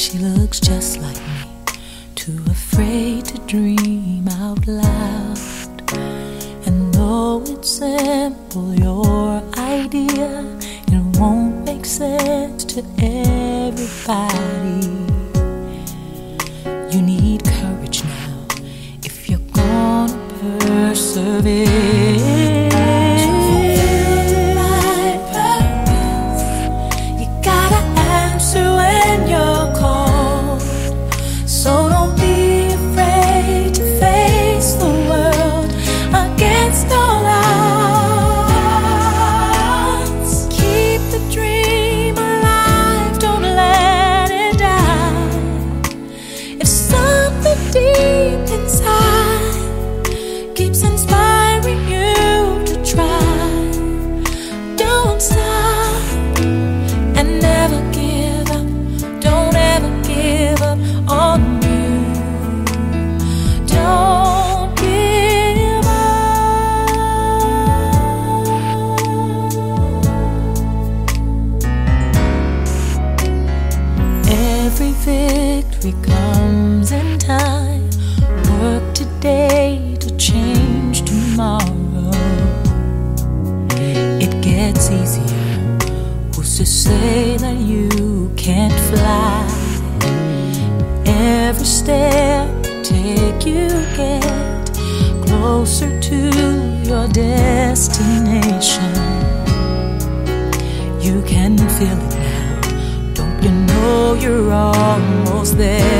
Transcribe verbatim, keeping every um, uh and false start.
She looks just like me, too afraid to dream out loud. And though it's simple, your idea, it won't make sense to everybody. You need courage now if you're gonna persevere. So don't be afraid to face the world against all odds. Keep the dream alive, don't let it die. If something deep inside keeps inspiring you to try, don't stop and never give up. Don't ever give up on every victory comes in time. Work today to change tomorrow. It gets easier. Who's to say that you can't fly? Every step you take, you get closer to your destination. You can feel it now. You know you're almost there.